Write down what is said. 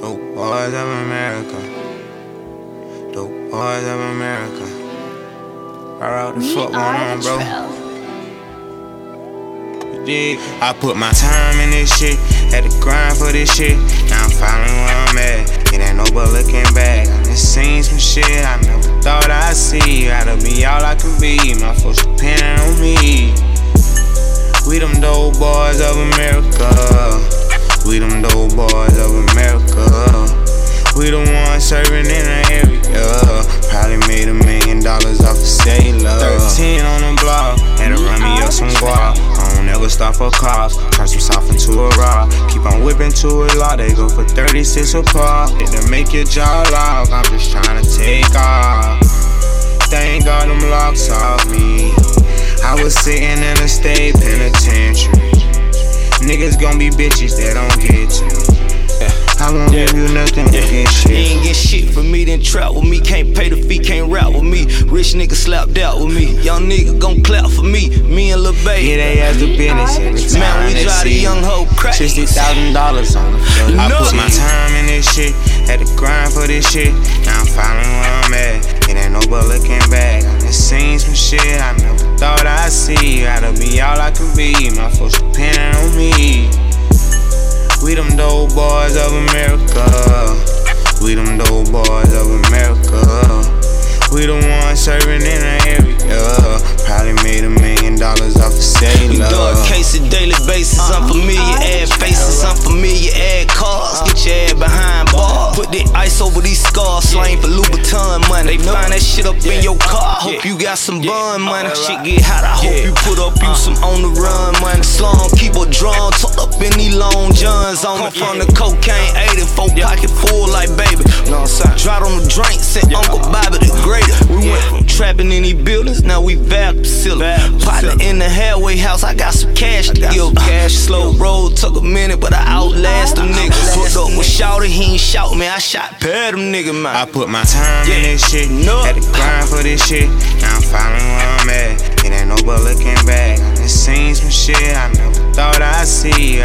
Dope boys of America. Dope boys of America. Alright, what the fuck going on, bro? I put my time in this shit, had to grind for this shit. Now I'm finally where I'm at. It ain't no but looking back. I done seen some shit I never thought I'd see. Gotta be all I can be. My folks depending on me. We them dope boys of America. We them dope boys of America. We the ones serving in the area. Probably made $1 million off a sailor. 13 on the block, had to run me up some guap. I don't ever stop for cops, turn some soft into a rock. Keep on whipping to a lot, they go for 36 a pop. It'll make your jaw lock, I'm just trying to take off. They ain't got them locks off me. I was sitting in a state penitentiary. Niggas gon' be bitches that don't get to. I won't give you nothing to get shit. You ain't get shit from me, then trap with me. Can't pay the fee, can't rap with me. Rich nigga slapped out with me. Young nigga gon' clap for me. Me and Lil Baby. Yeah, they ask the business every time. Man, we drive the young hoe crazy. $60,000 on the floor. I put my time in this shit, had to grind for this shit. Now I'm finally where I'm at. It ain't no but looking back. I done seen some shit I never thought I'd see. Gotta be all I can be. My folks depending on me. We them dope boys of America. We them dope boys of America. We the ones serving in the area. Probably made $1 million off a sailor. We dog cases daily basis. Unfamiliar ad faces, unfamiliar ad cars. Get your ass behind bars. Put the ice over these scars. Slang for Louboutin money. They find that shit up in your car. Hope you got some bun money. Shit get hot. I hope you put up you some on the run money. Slum keep a drum tucked up in these long johns. On me from the cocaine 84 pocket full like baby. Dropped on the drink, sent Uncle Bobby the greater. We went from trapping in these buildings, now we back to ceiling. Partner in the halfway house, I got some cash to give. Slow road took a minute, but I outlast them niggas. Hooked up with Shouty, he ain't shout me, I shot past them niggas, man. I put my time in this shit, had to grind for this shit. Now I'm finally where I'm at. It ain't no but looking back. I done seen some shit I never thought I'd see.